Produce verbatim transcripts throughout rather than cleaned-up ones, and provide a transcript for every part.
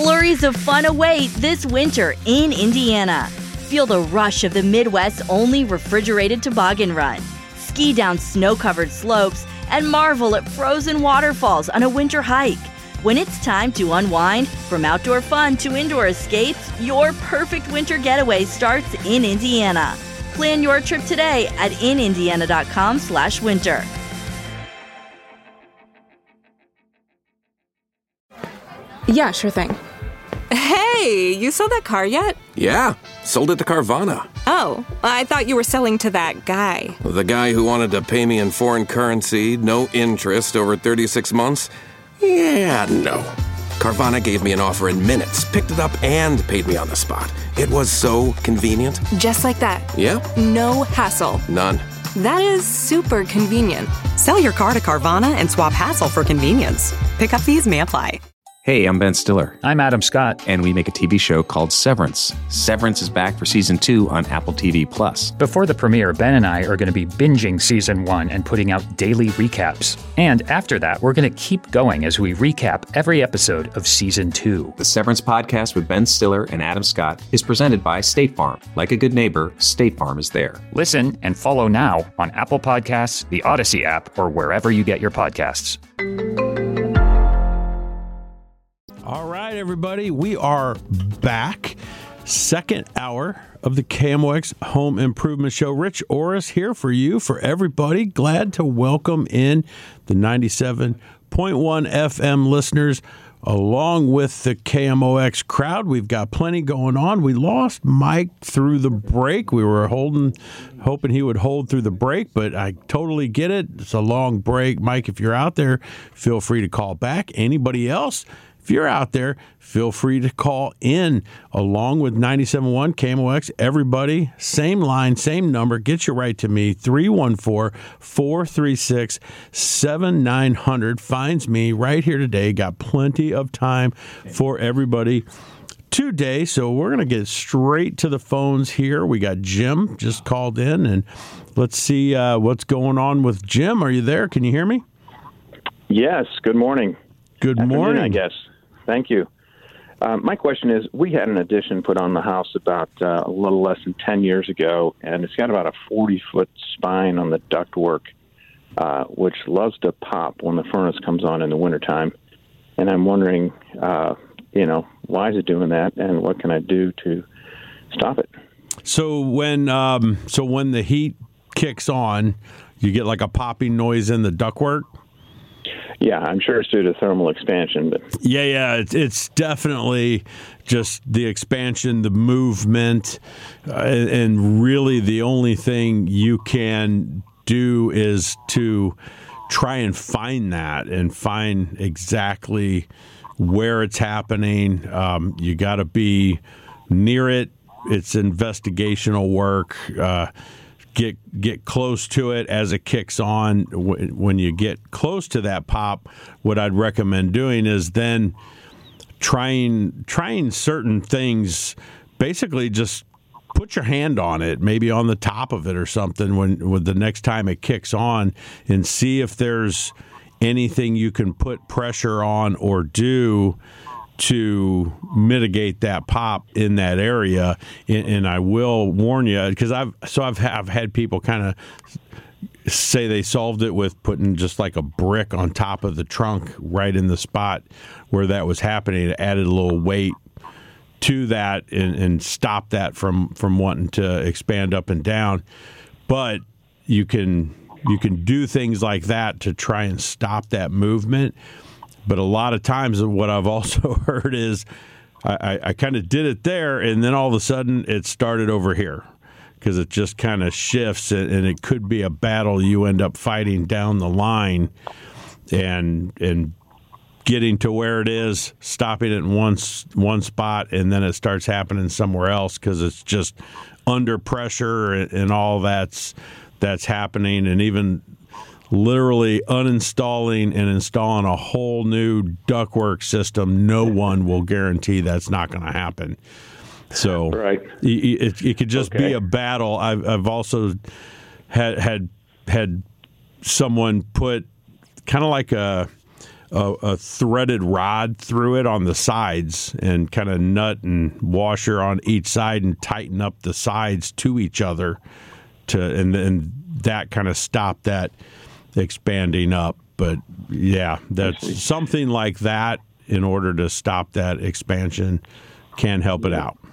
Flurries of fun await this winter in Indiana. Feel the rush of the Midwest's only refrigerated toboggan run. Ski down snow-covered slopes and marvel at frozen waterfalls on a winter hike. When it's time to unwind, from outdoor fun to indoor escapes, your perfect winter getaway starts in Indiana. Plan your trip today at in indiana dot com slash winter. Yeah, sure thing. Hey, you sold that car yet? Yeah, sold it to Carvana. Oh, I thought you were selling to that guy. The guy who wanted to pay me in foreign currency, no interest, over thirty-six months? Yeah, no. Carvana gave me an offer in minutes, picked it up, and paid me on the spot. It was so convenient. Just like that. Yeah? No hassle. None. That is super convenient. Sell your car to Carvana and swap hassle for convenience. Pickup fees may apply. Hey, I'm Ben Stiller. I'm Adam Scott. And we make a T V show called Severance. Severance is back for season two on Apple T V Plus. Before the premiere, Ben and I are going to be binging season one and putting out daily recaps. And after that, we're going to keep going as we recap every episode of season two. The Severance podcast with Ben Stiller and Adam Scott is presented by State Farm. Like a good neighbor, State Farm is there. Listen and follow now on Apple Podcasts, the Odyssey app, or wherever you get your podcasts. All right, everybody, we are back. Second hour of the K M O X Home Improvement Show. Rich Orris here for you, for everybody. Glad to welcome in the ninety-seven point one F M listeners along with the K M O X crowd. We've got plenty going on. We lost Mike through the break. We were holding, hoping he would hold through the break, but I totally get it. It's a long break. Mike, if you're out there, feel free to call back. Anybody else? If you're out there, feel free to call in along with ninety-seven point one K M O X. Everybody, same line, same number. Get you right to me. three one four, four three six, seven nine zero zero finds me right here today. Got plenty of time for everybody today, so we're going to get straight to the phones here. We got Jim just called in, and let's see uh, what's going on with Jim. Are you there? Can you hear me? Yes. Good morning. Good Afternoon, morning. I guess. Thank you. Uh, my question is, we had an addition put on the house about uh, a little less than ten years ago, and it's got about a forty-foot spine on the ductwork, uh, which loves to pop when the furnace comes on in the wintertime. And I'm wondering, uh, you know, why is it doing that, and what can I do to stop it? So when um, so when the heat kicks on, you get like a popping noise in the ductwork? Yeah, I'm sure it's due to thermal expansion. But Yeah, yeah, it's, it's definitely just the expansion, the movement, uh, and, and really the only thing you can do is to try and find that and find exactly where it's happening. Um, you got to be near it. It's investigational work. Uh, Get get close to it as it kicks on. When you get close to that pop, what I'd recommend doing is then trying trying certain things. Basically, just put your hand on it, maybe on the top of it or something. When, when the next time it kicks on, and see if there's anything you can put pressure on or do to mitigate that pop in that area. And, and I will warn you, because I've so I've I've had people kind of say they solved it with putting just like a brick on top of the trunk right in the spot where that was happening. It added a little weight to that and, and stopped that from, from wanting to expand up and down. But you can you can do things like that to try and stop that movement. But a lot of times what I've also heard is I, I, I kind of did it there, and then all of a sudden it started over here because it just kind of shifts, and, and it could be a battle you end up fighting down the line and and getting to where it is, stopping it in one, one spot, and then it starts happening somewhere else because it's just under pressure and, and all that's that's happening, and even literally uninstalling and installing a whole new ductwork system, no one will guarantee that's not going to happen. So right. it, it could just okay. be a battle. I've, I've also had had had someone put kind of like a a, a threaded rod through it on the sides and kind of nut and washer on each side and tighten up the sides to each other to and then that kind of stopped that expanding up. But yeah, that's something like that in order to stop that expansion can help it out.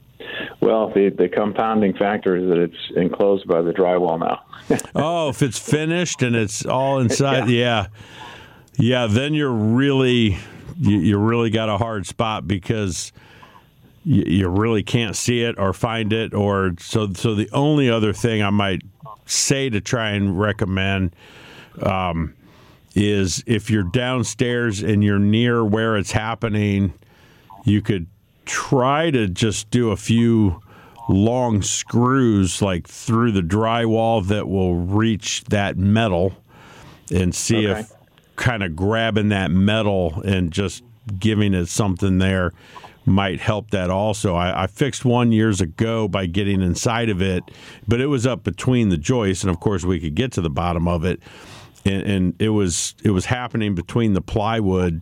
Well, the, the compounding factor is that it's enclosed by the drywall now. Oh, if it's finished and it's all inside, yeah. yeah, yeah, then you're really, you, you really got a hard spot because you, you really can't see it or find it. Or so, so the only other thing I might say to try and recommend um, is if you're downstairs and you're near where it's happening, you could try to just do a few long screws like through the drywall that will reach that metal and see okay. if kind of grabbing that metal and just giving it something there might help that also. I, I fixed one years ago by getting inside of it, but it was up between the joists, and of course we could get to the bottom of it, and, and it was it was happening between the plywood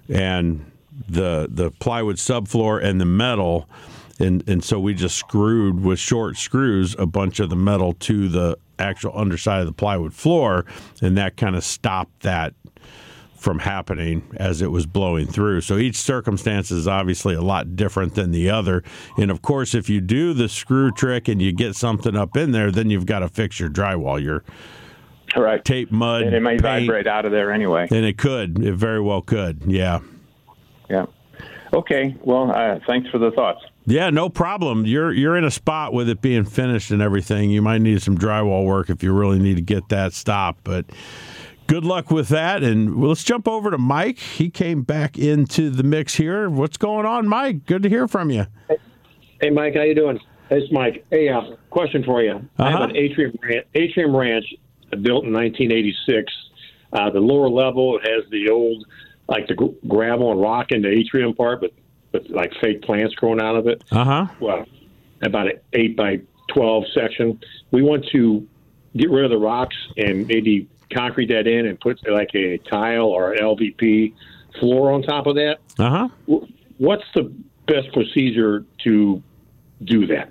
and the the plywood subfloor and the metal, and and so we just screwed with short screws a bunch of the metal to the actual underside of the plywood floor, and that kind of stopped that from happening as it was blowing through. So each circumstance is obviously a lot different than the other, and of course if you do the screw trick and you get something up in there, then you've got to fix your drywall, your right. tape, mud, and it may paint, vibrate out of there anyway. and it could it very well could yeah Yeah. Okay. Well, uh, thanks for the thoughts. Yeah, no problem. You're you're in a spot with it being finished and everything. You might need some drywall work if you really need to get that stopped. But good luck with that. And let's jump over to Mike. He came back into the mix here. What's going on, Mike? Good to hear from you. Hey, hey Mike. How you doing? It's Mike. Hey, uh, question for you. Uh-huh. I have an atrium ranch, atrium ranch built in nineteen eighty-six. Uh, the lower level has the old like the gr- gravel and rock in the atrium part, but, but like fake plants growing out of it. Uh-huh. Well, about an eight by twelve section. We want to get rid of the rocks and maybe concrete that in and put like a tile or L V P floor on top of that. Uh-huh. What's the best procedure to do that?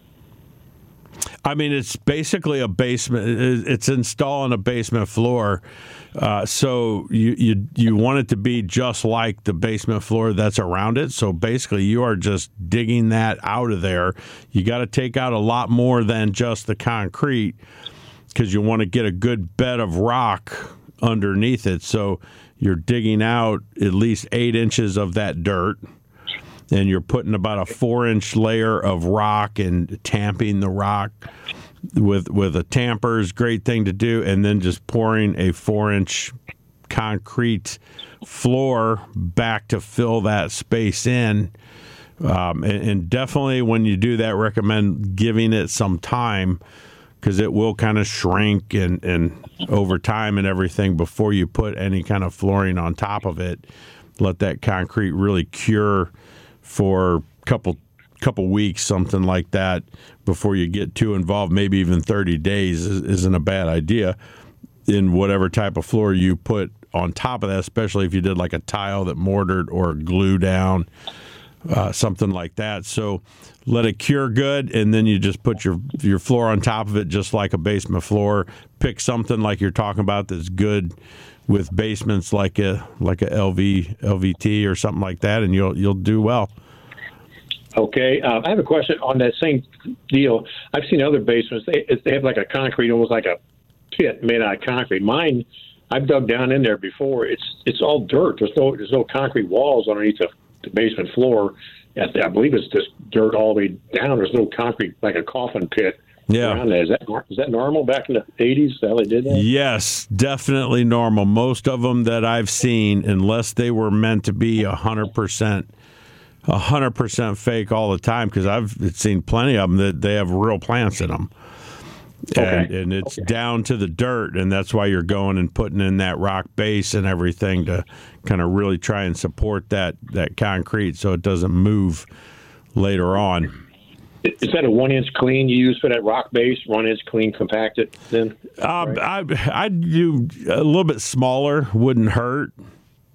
I mean, it's basically a basement. It's installing a basement floor. Uh, so you, you you want it to be just like the basement floor that's around it. So basically you are just digging that out of there. You got to take out a lot more than just the concrete because you want to get a good bed of rock underneath it. So you're digging out at least eight inches of that dirt. And you're putting about a four-inch layer of rock and tamping the rock with with a tamper is a great thing to do, and then just pouring a four-inch concrete floor back to fill that space in. Um, and, and definitely when you do that, recommend giving it some time because it will kind of shrink and, and over time and everything before you put any kind of flooring on top of it. Let that concrete really cure for a couple couple weeks, something like that, before you get too involved. Maybe even thirty days isn't a bad idea in whatever type of floor you put on top of that, especially if you did like a tile that mortared or glue down, uh, something like that. So let it cure good, and then you just put your your floor on top of it just like a basement floor. Pick something like you're talking about that's good with basements, like a like a L V L V T or something like that, and you'll you'll do well. Okay, uh, I have a question on that same deal. I've seen other basements; they they have like a concrete, almost like a pit made out of concrete. Mine, I've dug down in there before. It's it's all dirt. There's no there's no concrete walls underneath the, the basement floor. I believe it's just dirt all the way down. There's no concrete, like a coffin pit. Yeah. Is that is that normal back in the eighties? How they did that? Yes, definitely normal. Most of them that I've seen, unless they were meant to be a hundred percent, a hundred percent fake all the time, because I've seen plenty of them that they have real plants in them, okay. and, and it's okay. down to the dirt, and that's why you're going and putting in that rock base and everything to kind of really try and support that that concrete so it doesn't move later on. Is that a one-inch clean you use for that rock base? One-inch clean compacted then? Uh, right. I, I'd do a little bit smaller, wouldn't hurt.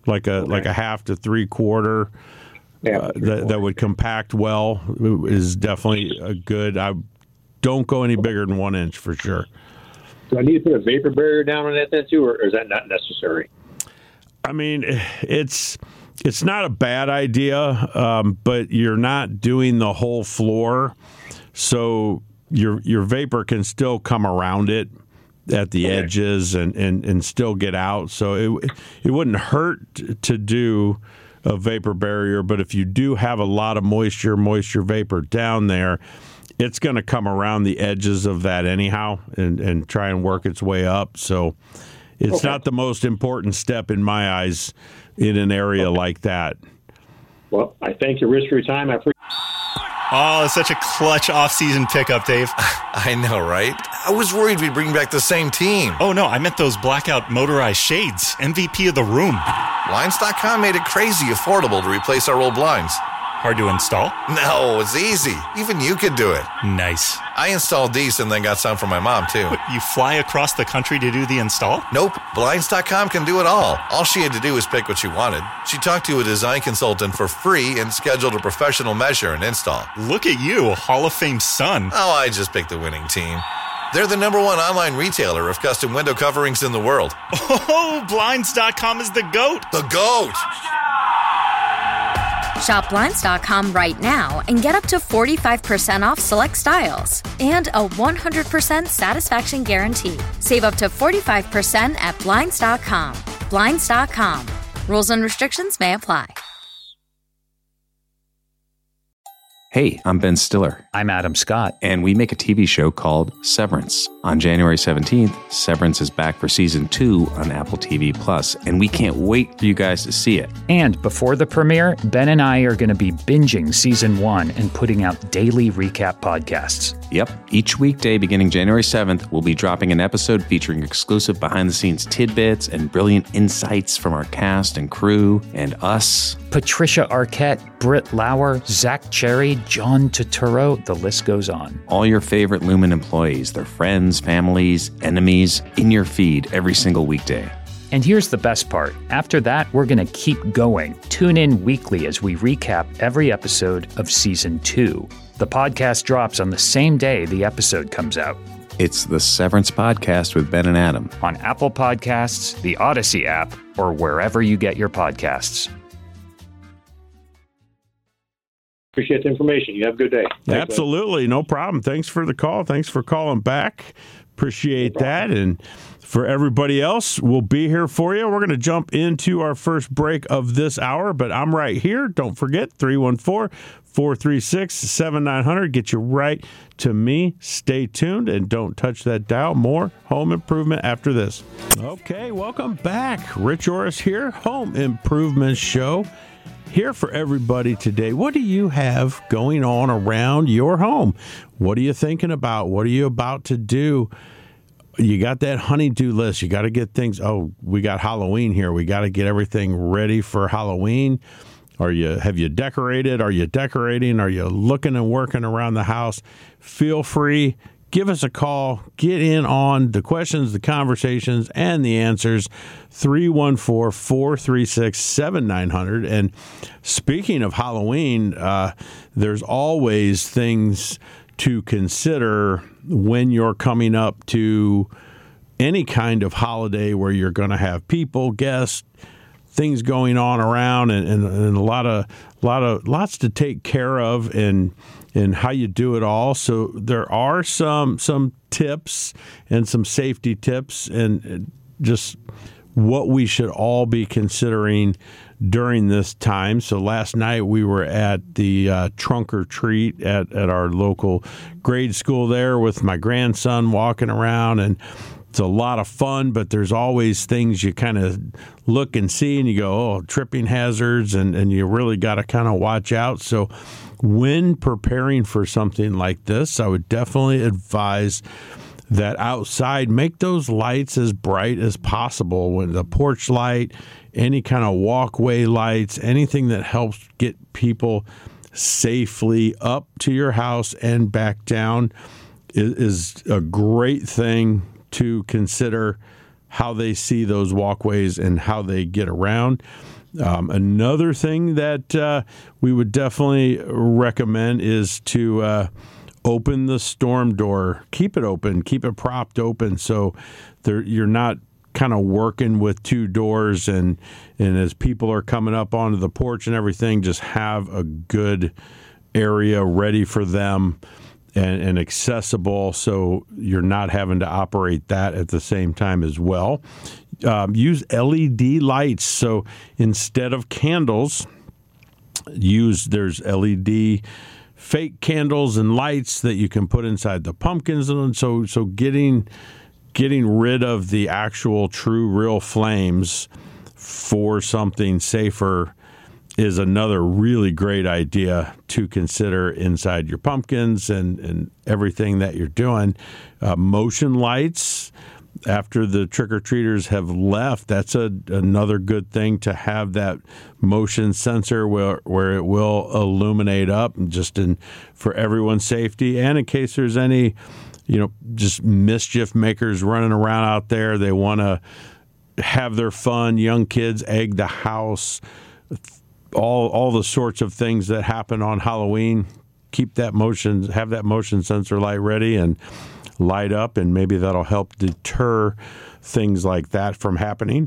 like a Okay. like a half to three quarter. Yeah, Uh, that, that would compact well is definitely a good. I don't go any bigger than one inch for sure. Do I need to put a vapor barrier down on that then too, or is that not necessary? I mean, it's it's not a bad idea, um, but you're not doing the whole floor, so your your vapor can still come around it at the Okay. edges and, and, and still get out. So it it wouldn't hurt to do a vapor barrier, but if you do have a lot of moisture, moisture vapor down there, it's going to come around the edges of that anyhow and, and try and work its way up. So it's Okay. not the most important step in my eyes in an area Okay. like that. Well, I thank you, Rich, for your time. I appreciate Oh, it's such a clutch off-season pickup, Dave. I know, right? I was worried we'd bring back the same team. Oh, no, I meant those blackout motorized shades. M V P of the room. Blinds dot com made it crazy affordable to replace our old blinds. Hard to install? No, it's easy. Even you could do it. Nice. I installed these and then got some for my mom, too. What, you fly across the country to do the install? Nope. Blinds dot com can do it all. All she had to do was pick what she wanted. She talked to a design consultant for free and scheduled a professional measure and install. Look at you, Hall of Fame son. Oh, I just picked the winning team. They're the number one online retailer of custom window coverings in the world. Oh, Blinds dot com is the GOAT. The GOAT! Shop Blinds dot com right now and get up to forty-five percent off select styles and a one hundred percent satisfaction guarantee. Save up to forty-five percent at Blinds dot com. Blinds dot com. Rules and restrictions may apply. Hey, I'm Ben Stiller. I'm Adam Scott. And we make a T V show called Severance. On January seventeenth, Severance is back for season two on Apple T V Plus, and we can't wait for you guys to see it. And before the premiere, Ben and I are going to be binging season one and putting out daily recap podcasts. Yep. Each weekday beginning January seventh, we'll be dropping an episode featuring exclusive behind-the-scenes tidbits and brilliant insights from our cast and crew and us. Patricia Arquette, Britt Lauer, Zach Cherry, John Turturro, the list goes on. All your favorite Lumen employees, their friends, families, enemies, in your feed every single weekday. And here's the best part. After that, we're going to keep going. Tune in weekly as we recap every episode of season two. The podcast drops on the same day the episode comes out. It's the Severance Podcast with Ben and Adam. On Apple Podcasts, the Odyssey app, or wherever you get your podcasts. appreciate the information. You have a good day. Thanks, Absolutely. No problem. Thanks for the call. Thanks for calling back. Appreciate no that. And for everybody else, we'll be here for you. We're going to jump into our first break of this hour, but I'm right here. Don't forget, three one four, four three six, seven nine zero zero. Get you right to me. Stay tuned and don't touch that dial. More home improvement after this. Okay, welcome back. Rich Orris here, Home Improvement Show. Here for everybody today. What do you have going on around your home? What are you thinking about? What are you about to do? You got that honey-do list. You got to get things. Oh, we got Halloween here. We got to get everything ready for Halloween. Are you? Have you decorated? Are you decorating? Are you looking and working around the house? Feel free. Give us a call. Get in on the questions, the conversations, and the answers. three one four, four three six, seven nine zero zero. And speaking of Halloween, uh, there's always things to consider when you're coming up to any kind of holiday where you're going to have people, guests, things going on around, and, and, and a lot of, lot of, lots to take care of, and and how you do it all. So there are some some tips and some safety tips, and just what we should all be considering during this time. So last night we were at the uh, trunk or treat at, at our local grade school there with my grandson walking around, and it's a lot of fun, but there's always things you kind of look and see and you go, oh, tripping hazards, and, and you really got to kind of watch out. So when preparing for something like this, I would definitely advise that outside, make those lights as bright as possible. When the porch light, any kind of walkway lights, anything that helps get people safely up to your house and back down is, is a great thing to consider how they see those walkways and how they get around. Um, another thing that uh, we would definitely recommend is to uh, open the storm door. Keep it open. Keep it propped open so there, you're not kind of working with two doors. And, and as people are coming up onto the porch and everything, just have a good area ready for them and, and accessible so you're not having to operate that at the same time as well. Um, use L E D lights. So instead of candles, use there's L E D fake candles and lights that you can put inside the pumpkins. And so so getting getting rid of the actual true real flames for something safer is another really great idea to consider inside your pumpkins and, and everything that you're doing. Uh, motion lights. After the trick-or-treaters have left, that's a, another good thing to have that motion sensor where, where it will illuminate up just in for everyone's safety. And in case there's any, you know, just mischief makers running around out there, they want to have their fun, young kids egg the house, all all the sorts of things that happen on Halloween. Keep that motion, have that motion sensor light ready and light up, and maybe that'll help deter things like that from happening.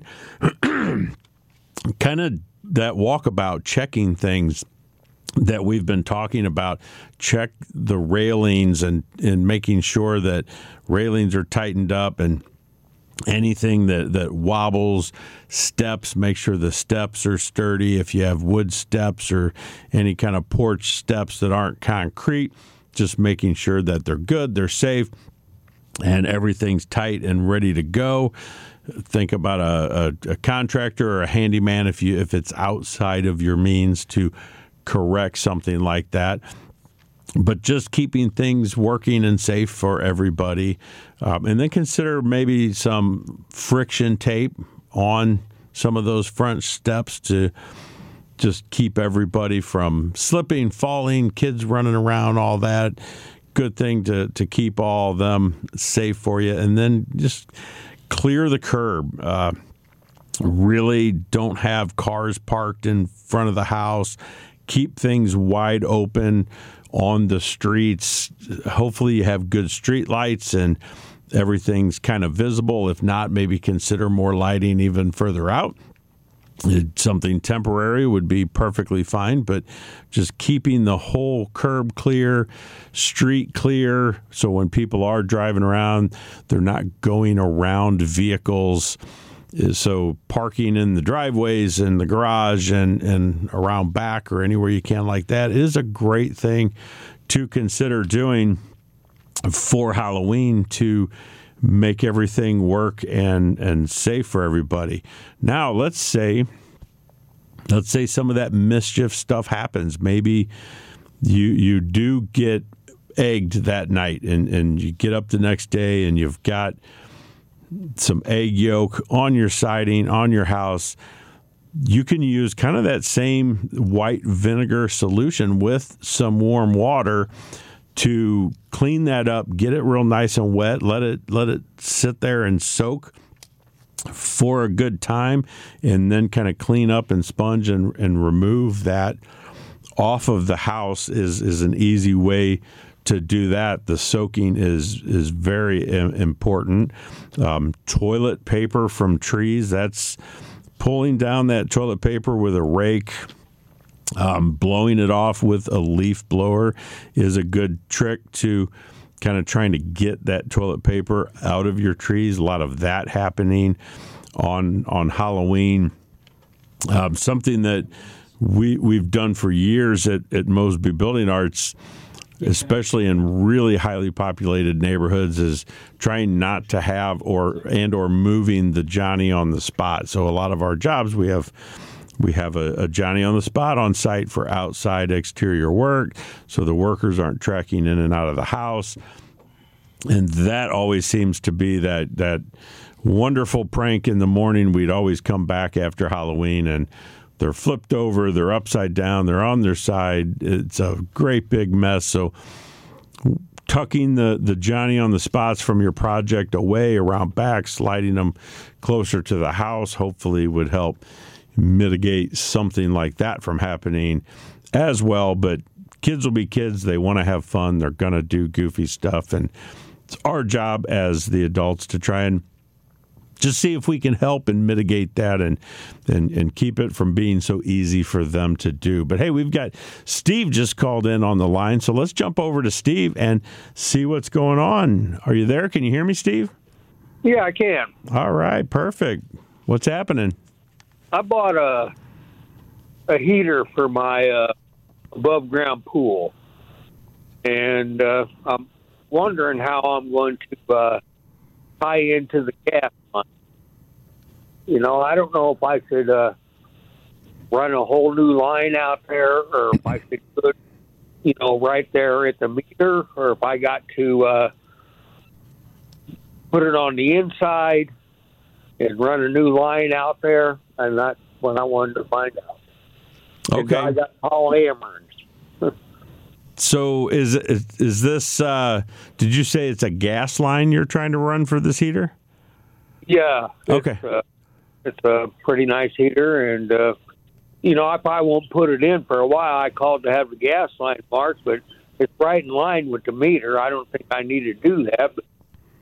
Kind of that walkabout, checking things that we've been talking about. Check the railings and, and making sure that railings are tightened up, and anything that, that wobbles, steps, make sure the steps are sturdy. If you have wood steps or any kind of porch steps that aren't concrete, just making sure that they're good, they're safe, and everything's tight and ready to go. Think about a, a, a contractor or a handyman if you if it's outside of your means to correct something like that. But just keeping things working and safe for everybody. Um, and then consider maybe some friction tape on some of those front steps to just keep everybody from slipping, falling, kids running around, all that. Good thing to, to keep all of them safe for you. And then just clear the curb. Uh, really don't have cars parked in front of the house. Keep things wide open on the streets. Hopefully you have good street lights and everything's kind of visible. If not, maybe consider more lighting even further out. Something temporary would be perfectly fine, but just keeping the whole curb clear, street clear, so when people are driving around, they're not going around vehicles. So parking in the driveways and the garage and, and around back or anywhere you can like that is a great thing to consider doing for Halloween to make everything work and, and safe for everybody. Now, let's say, let's say some of that mischief stuff happens. Maybe you you do get egged that night, and, and you get up the next day and you've got some egg yolk on your siding, on your house. You can use kind of that same white vinegar solution with some warm water to clean that up, get it real nice and wet, let it let it sit there and soak for a good time, and then kind of clean up and sponge and, and remove that off of the house is, is an easy way to do that. The soaking is is very important. Um, toilet paper from trees, that's pulling down that toilet paper with a rake. Um, blowing it off with a leaf blower is a good trick to kind of trying to get that toilet paper out of your trees. A lot of that happening on on Halloween. Um, something that we, we've done for years at, at Mosby Building Arts, especially in really highly populated neighborhoods, is trying not to have or and or moving the Johnny on the spot. So a lot of our jobs, we have We have a, a Johnny on the spot on site for outside exterior work, so the workers aren't trekking in and out of the house. And that always seems to be that that wonderful prank in the morning. We'd always come back after Halloween, and they're flipped over, they're upside down, they're on their side. It's a great big mess. So tucking the, the Johnny on the spots from your project away around back, sliding them closer to the house, hopefully would help mitigate something like that from happening as well. But kids will be kids. They want to have fun. They're going to do goofy stuff. And it's our job as the adults to try and just see if we can help and mitigate that and, and and keep it from being so easy for them to do. But, hey, we've got Steve just called in on the line, so let's jump over to Steve and see what's going on. Are you there? Can you hear me, Steve? Yeah, I can. All right, perfect. What's happening? I bought a a heater for my uh, above-ground pool, and uh, I'm wondering how I'm going to uh, tie into the gas line. You know, I don't know if I should uh, run a whole new line out there, or if I should put, you know, right there at the meter, or if I got to uh, put it on the inside and run a new line out there, and that's what I wanted to find out. Okay. And I got Paul Amherst. So is is, is this, uh, did you say it's a gas line you're trying to run for this heater? Yeah. Okay. It's, uh, it's a pretty nice heater, and, uh, you know, I probably won't put it in for a while. I called to have the gas line marked, but it's right in line with the meter. I don't think I need to do that, but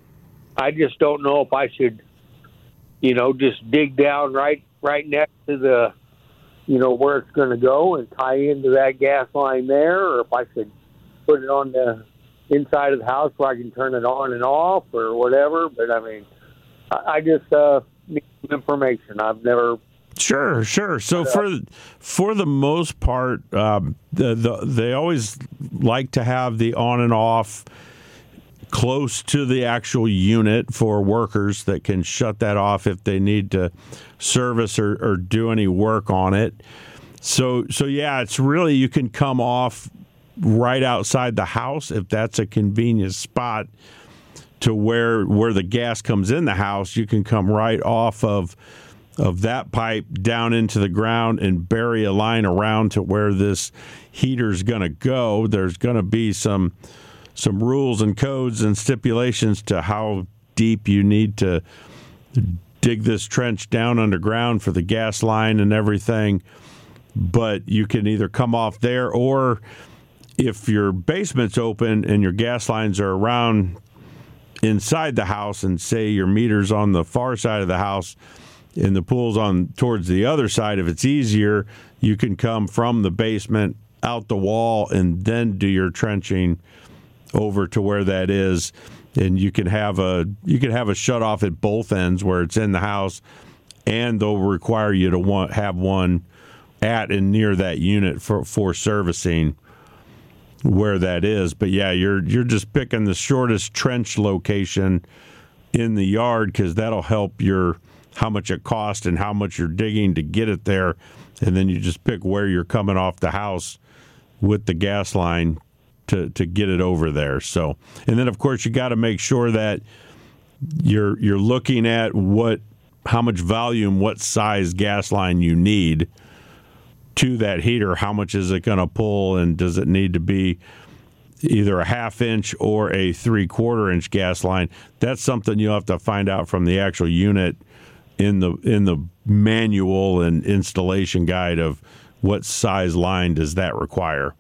I just don't know if I should, you know, just dig down right right next to the, you know, where it's going to go and tie into that gas line there, or if I should put it on the inside of the house where I can turn it on and off or whatever. But, I mean, I, I just uh, need some information. I've never... Sure, sure. So for for the most part, um, the, the, they always like to have the on and off close to the actual unit for workers that can shut that off if they need to service or, or do any work on it. So, so yeah, it's really, you can come off right outside the house if that's a convenient spot to where where the gas comes in the house. You can come right off of of that pipe down into the ground and bury a line around to where this heater's going to go. There's going to be some some rules and codes and stipulations to how deep you need to dig this trench down underground for the gas line and everything. But you can either come off there, or if your basement's open and your gas lines are around inside the house, and say your meter's on the far side of the house and the pool's on towards the other side, if it's easier, you can come from the basement out the wall and then do your trenching over to where that is. And you can have a you can have a shut off at both ends where it's in the house, and they'll require you to want have one at and near that unit for, for servicing where that is. But yeah, you're you're just picking the shortest trench location in the yard, because that'll help your how much it costs and how much you're digging to get it there, and then you just pick where you're coming off the house with the gas line to to get it over there. So, and then of course you got to make sure that you're you're looking at what how much volume, what size gas line you need to that heater. How much is it going to pull, and does it need to be either a half inch or a three quarter inch gas line? That's something you'll have to find out from the actual unit in the in the manual and installation guide of what size line does that require.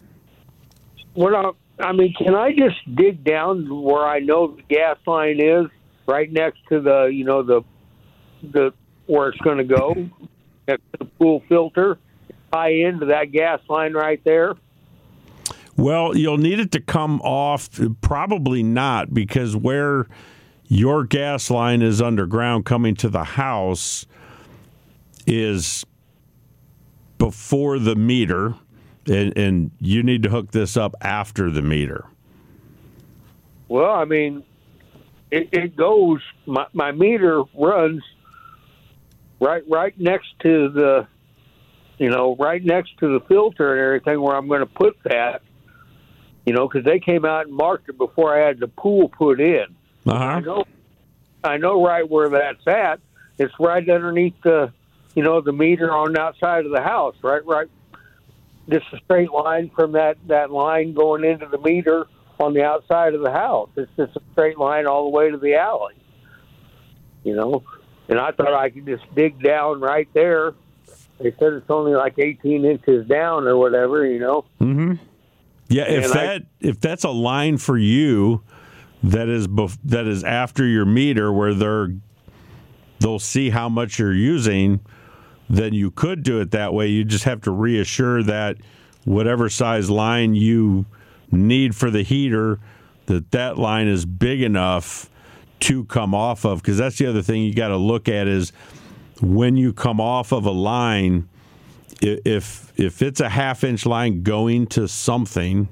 Well, I mean, can I just dig down where I know the gas line is, right next to the, you know, the the where it's going to go, next to the pool filter, tie into that gas line right there? Well, you'll need it to come off. Probably not, because where your gas line is underground coming to the house is before the meter, and, and you need to hook this up after the meter. Well, I mean, it, it goes, my, my meter runs right right next to the, you know, right next to the filter and everything where I'm going to put that, you know, because they came out and marked it before I had the pool put in. Uh-huh. I know, I know right where that's at. It's right underneath the, you know, the meter on the outside of the house, right, right. Just a straight line from that, that line going into the meter on the outside of the house. It's just a straight line all the way to the alley, you know. And I thought I could just dig down right there They said it's only like eighteen inches down or whatever, you know. Mm-hmm. Yeah, if And that I- if that's a line for you that is bef- that is after your meter where they're they'll see how much you're using, then you could do it that way. You just have to reassure that whatever size line you need for the heater, that that line is big enough to come off of. Because that's the other thing you got to look at is when you come off of a line, i- if if it's a half inch line going to something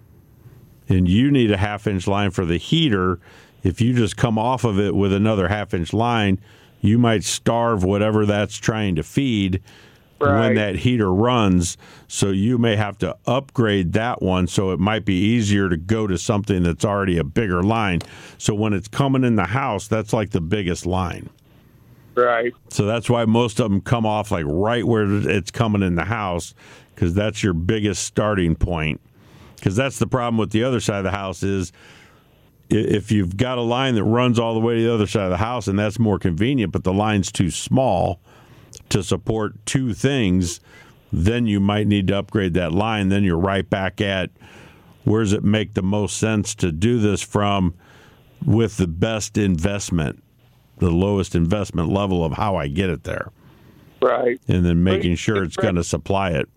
and you need a half inch line for the heater, if you just come off of it with another half inch line, you might starve whatever that's trying to feed when Right. that heater runs. So you may have to upgrade that one. So it might be easier to go to something that's already a bigger line. So when it's coming in the house, that's like the biggest line. Right. So that's why most of them come off like right where it's coming in the house, because that's your biggest starting point. Because that's the problem with the other side of the house is i- if you've got a line that runs all the way to the other side of the house, and that's more convenient, but the line's too small to support two things, then you might need to upgrade that line. Then you're right back at where does it make the most sense to do this from with the best investment, the lowest investment level of how I get it there, Right. and then making sure it's going to supply it.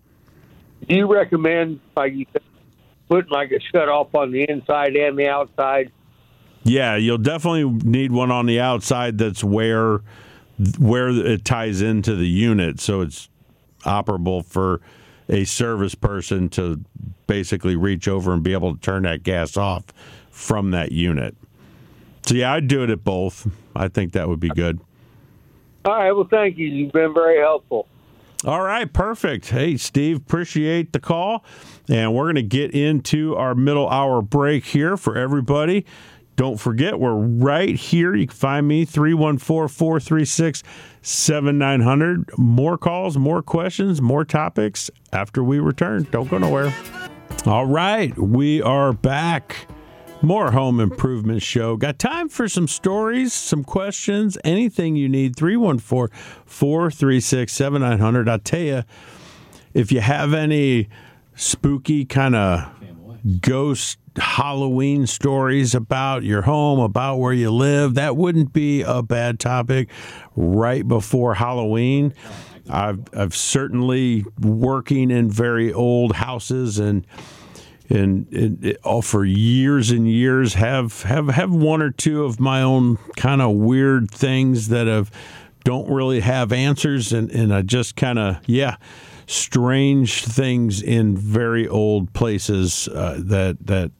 Do you recommend like you said, putting like a shut off on the inside and the outside? Yeah, you'll definitely need one on the outside that's where where it ties into the unit, so it's operable for a service person to basically reach over and be able to turn that gas off from that unit. So yeah, I'd do it at both. I think that would be good. All right. Well, thank you. You've been very helpful. All right, perfect. Hey, Steve, appreciate the call. And we're going to get into our middle hour break here for everybody. Don't forget, we're right here. You can find me, three one four, four three six, seven nine zero zero. More calls, more questions, more topics after we return. Don't go nowhere. All right, we are back. More Home Improvement Show. Got time for some stories, some questions, anything you need. three one four, four three six, seven nine zero zero. I'll tell you, if you have any spooky kind of ghost Halloween stories about your home, about where you live, that wouldn't be a bad topic right before Halloween. I've, I've certainly working in very old houses and and, and it, all for years and years have, have have one or two of my own kind of weird things that have don't really have answers, and, and I just kind of yeah strange things in very old places uh, that that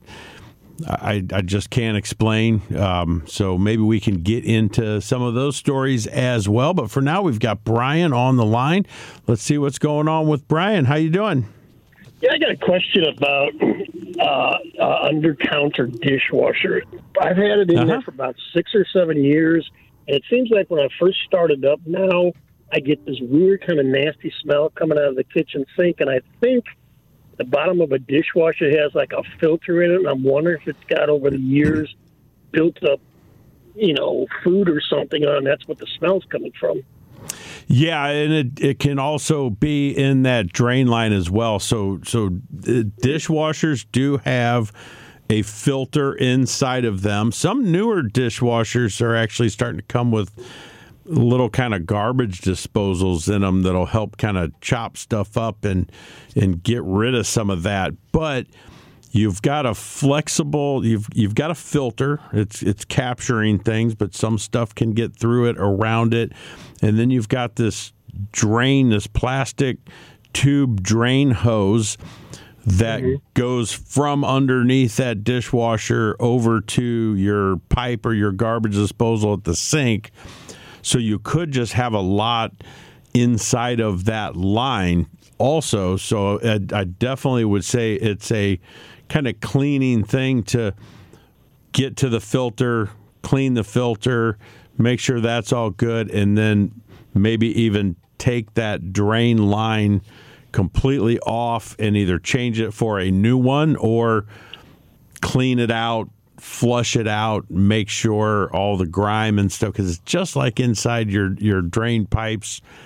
I, I just can't explain. Um, so maybe we can get into some of those stories as well. But for now, we've got Brian on the line. Let's see what's going on with Brian. How you doing? Yeah, I got a question about uh, uh, under-counter dishwasher. I've had it in Uh-huh. there for about six or seven years, and it seems like when I first started up, now I get this weird kind of nasty smell coming out of the kitchen sink, and I think the bottom of a dishwasher has like a filter in it, and I'm wondering if it's got over the years built up, you know, food or something on. That's what the smell's coming from. Yeah, and it, it can also be in that drain line as well. So so uh, dishwashers do have a filter inside of them. Some newer dishwashers are actually starting to come with little kind of garbage disposals in them that'll help kind of chop stuff up and and get rid of some of that. But you've got a flexible, you've you've got a filter. It's it's capturing things, but some stuff can get through it, around it. And then you've got this drain, this plastic tube drain hose that mm-hmm. goes from underneath that dishwasher over to your pipe or your garbage disposal at the sink. So you could just have a lot inside of that line also. So I, I definitely would say it's a kind of cleaning thing to get to the filter, clean the filter, make sure that's all good, and then maybe even take that drain line completely off and either change it for a new one or clean it out, flush it out, make sure all the grime and stuff, because it's just like inside your, your drain pipes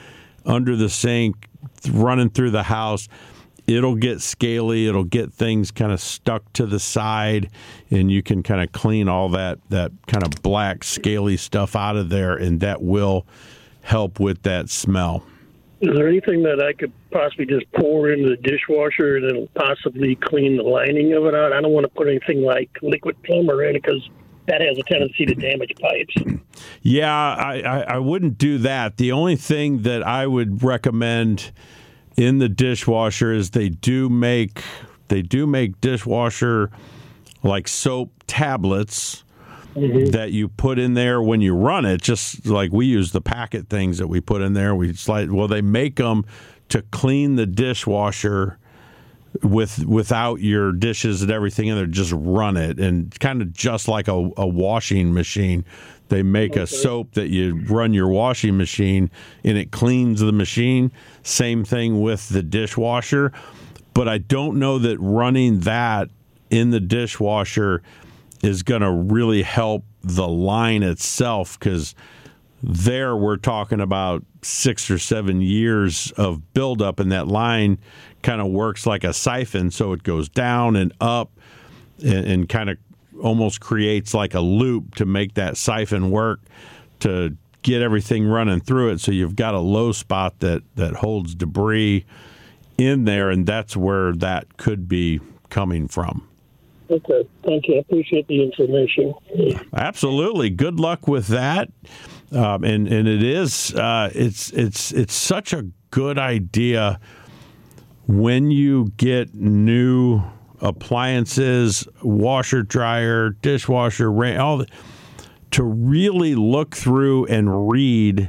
under the sink, running through the house, it'll get scaly. It'll get things kind of stuck to the side, and you can kind of clean all that, that kind of black, scaly stuff out of there, and that will help with that smell. Is there anything that I could possibly just pour into the dishwasher that'll possibly clean the lining of it out? I don't want to put anything like liquid plumber in it because that has a tendency to damage pipes. Yeah, I, I, I wouldn't do that. The only thing that I would recommend in the dishwasher is they do make they do make dishwasher like soap tablets mm-hmm. that you put in there when you run it, just like we use the packet things that we put in there. We slide well, they make them to clean the dishwasher with without your dishes and everything in there. Just run it, and kind of just like a, a washing machine. They make okay. a soap that you run your washing machine, and it cleans the machine. Same thing with the dishwasher. But I don't know that running that in the dishwasher is going to really help the line itself, because there we're talking about six or seven years of buildup, and that line kind of works like a siphon, so it goes down and up and, and kind of almost creates like a loop to make that siphon work to get everything running through it. So you've got a low spot that, that holds debris in there, and that's where that could be coming from. Okay, thank you. I appreciate the information. Absolutely. Good luck with that. Um, and and it is uh, it's it's it's such a good idea when you get new appliances, washer, dryer, dishwasher, rain, all the, to really look through and read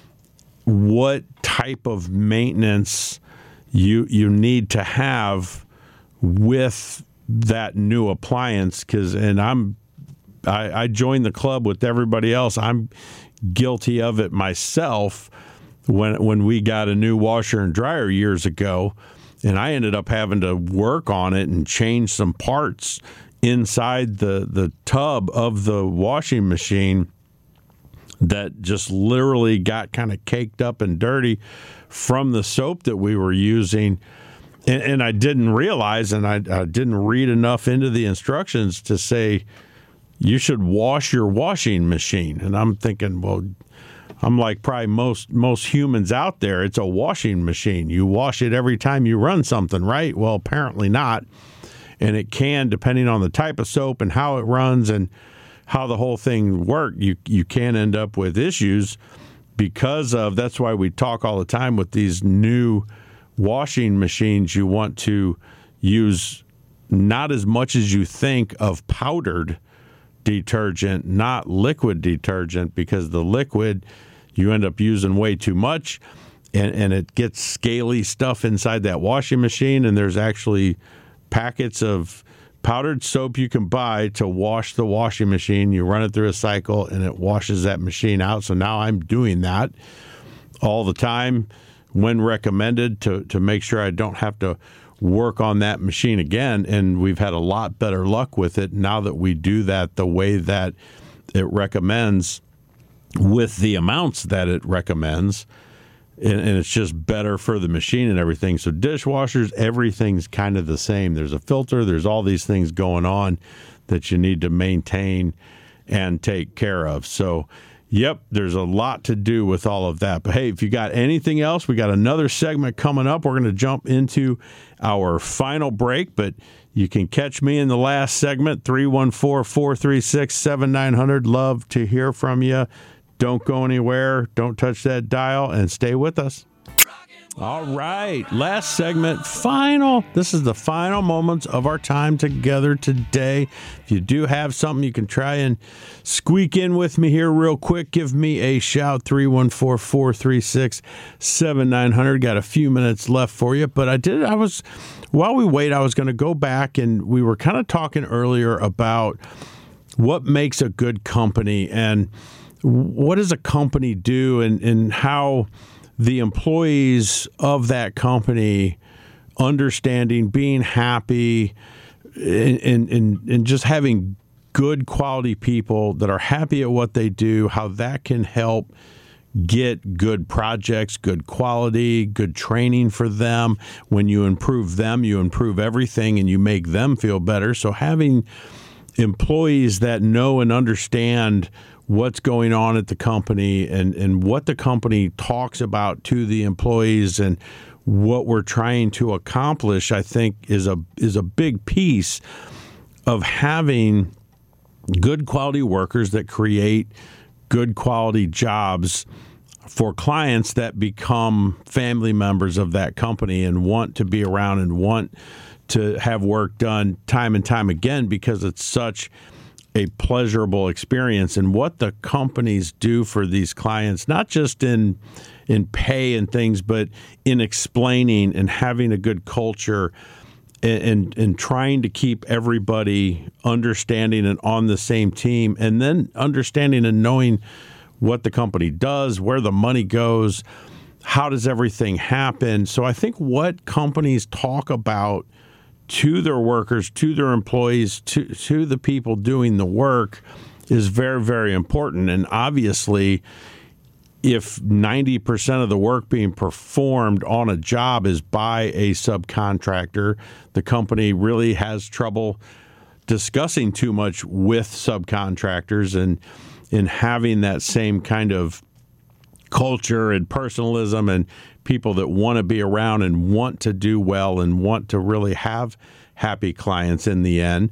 what type of maintenance you you need to have with that new appliance. Because and I'm I, I joined the club with everybody else. I'm guilty of it myself when when we got a new washer and dryer years ago. And I ended up having to work on it and change some parts inside the, the tub of the washing machine that just literally got kind of caked up and dirty from the soap that we were using. And, and I didn't realize, and I, I didn't read enough into the instructions to say, you should wash your washing machine. And I'm thinking, well, I'm like probably most most humans out there. It's a washing machine. You wash it every time you run something, right? Well, apparently not. And it can, depending on the type of soap and how it runs and how the whole thing works, you, you can end up with issues because of, that's why we talk all the time with these new washing machines. You want to use not as much as you think of powdered detergent, not liquid detergent, because the liquid you end up using way too much, and, and it gets scaly stuff inside that washing machine. And there's actually packets of powdered soap you can buy to wash the washing machine. You run it through a cycle and it washes that machine out. So now I'm doing that all the time when recommended to, to make sure I don't have to work on that machine again. And we've had a lot better luck with it now that we do that the way that it recommends with the amounts that it recommends. And, and it's just better for the machine and everything. So dishwashers, everything's kind of the same. There's a filter. There's all these things going on that you need to maintain and take care of. So, yep, there's a lot to do with all of that. But, hey, if you got anything else, we got another segment coming up. We're going to jump into our final break, but you can catch me in the last segment, three one four, four three six, seven nine zero zero. Love to hear from you. Don't go anywhere. Don't touch that dial, and stay with us. All right, last segment, final. This is the final moments of our time together today. If you do have something, you can try and squeak in with me here real quick. Give me a shout, three one four, four three six, seven nine zero zero. Got a few minutes left for you, but I did, I was, while we wait, I was going to go back, and we were kind of talking earlier about what makes a good company and what does a company do, and, and how the employees of that company understanding, being happy, and, and, and just having good quality people that are happy at what they do, how that can help get good projects, good quality, good training for them. When you improve them, you improve everything and you make them feel better. So having employees that know and understand what's going on at the company and, and what the company talks about to the employees and what we're trying to accomplish, I think is a is a big piece of having good quality workers that create good quality jobs for clients that become family members of that company and want to be around and want to have work done time and time again because it's such a pleasurable experience. And what the companies do for these clients, not just in in pay and things, but in explaining and having a good culture and, and, and trying to keep everybody understanding and on the same team, and then understanding and knowing what the company does, where the money goes, how does everything happen. So I think what companies talk about to their workers, to their employees, to, to the people doing the work is very, very important. And obviously, if ninety percent of the work being performed on a job is by a subcontractor, the company really has trouble discussing too much with subcontractors and in having that same kind of culture and personalism and people that want to be around and want to do well and want to really have happy clients in the end.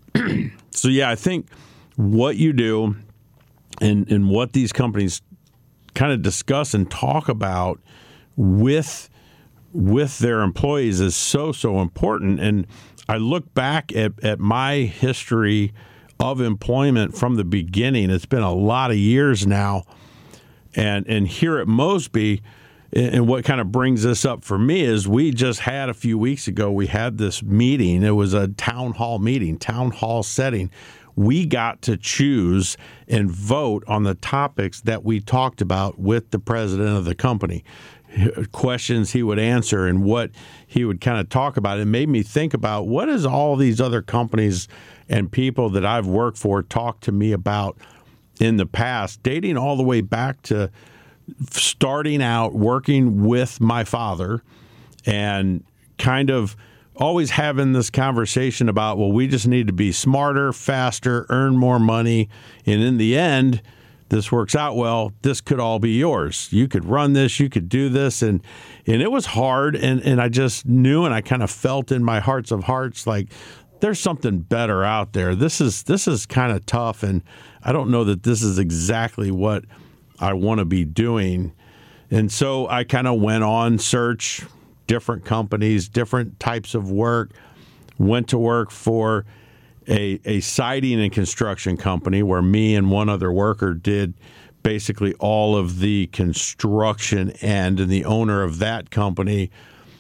So, yeah, I think what you do and, and what these companies kind of discuss and talk about with with their employees is so, so important. And I look back at, at my history of employment from the beginning. It's been a lot of years now. And and here at Mosby, and what kind of brings this up for me is we just had a few weeks ago, we had this meeting. It was a town hall meeting, town hall setting. We got to choose and vote on the topics that we talked about with the president of the company, questions he would answer and what he would kind of talk about. It made me think about what is all these other companies and people that I've worked for talk to me about in the past, dating all the way back to starting out working with my father and kind of always having this conversation about, well, we just need to be smarter, faster, earn more money. And in the end, this works out well. This could all be yours. You could run this. You could do this. And and it was hard. And, and I just knew and I kind of felt in my hearts of hearts like there's something better out there. This is this is kind of tough. And I don't know that this is exactly what I want to be doing. And so I kind of went on search, different companies, different types of work, went to work for a, a siding and construction company where me and one other worker did basically all of the construction end, and the owner of that company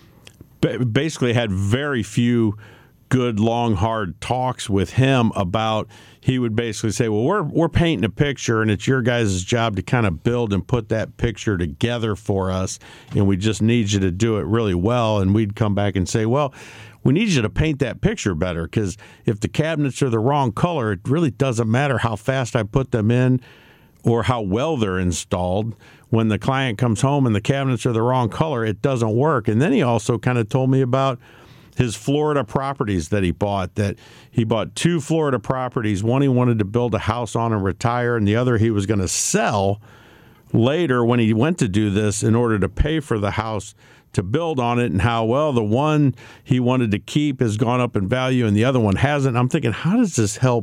basically had very few good, long, hard talks with him about, he would basically say, well, we're we're painting a picture, and it's your guys' job to kind of build and put that picture together for us, and we just need you to do it really well. And we'd come back and say, well, we need you to paint that picture better, because if the cabinets are the wrong color, it really doesn't matter how fast I put them in or how well they're installed. When the client comes home and the cabinets are the wrong color, it doesn't work. And then he also kind of told me about his Florida properties that he bought, that he bought two Florida properties. One he wanted to build a house on and retire, and the other he was going to sell later when he went to do this in order to pay for the house to build on it, and how, well, the one he wanted to keep has gone up in value and the other one hasn't. I'm thinking, how does this help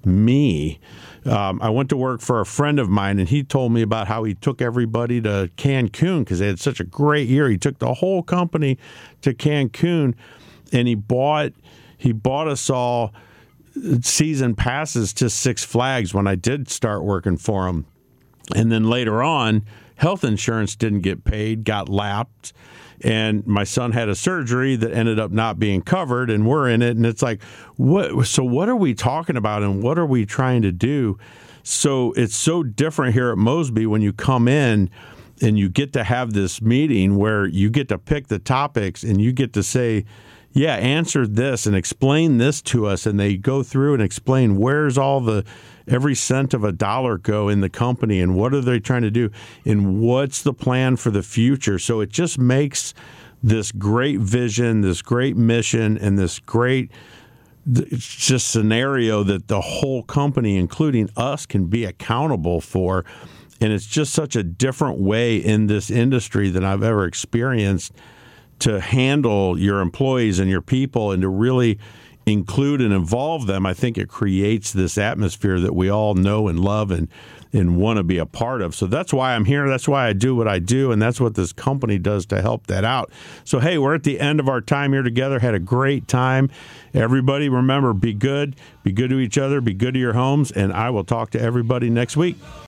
me? Um, I went to work for a friend of mine, and he told me about how he took everybody to Cancun because they had such a great year. He took the whole company to Cancun, and he bought he bought us all season passes to Six Flags when I did start working for him. And then later on, health insurance didn't get paid, got lapped, and my son had a surgery that ended up not being covered, and we're in it. And it's like, what? So what are we talking about, and what are we trying to do? So it's so different here at Mosby when you come in and you get to have this meeting where you get to pick the topics and you get to say, yeah, answer this and explain this to us. And they go through and explain where's all the every cent of a dollar go in the company and what are they trying to do and what's the plan for the future. So it just makes this great vision, this great mission, and this great just scenario that the whole company, including us, can be accountable for. And it's just such a different way in this industry than I've ever experienced to handle your employees and your people and to really include and involve them. I think it creates this atmosphere that we all know and love and, and want to be a part of. So that's why I'm here. That's why I do what I do. And that's what this company does to help that out. So, hey, we're at the end of our time here together. Had a great time. Everybody, remember, be good. Be good to each other. Be good to your homes. And I will talk to everybody next week.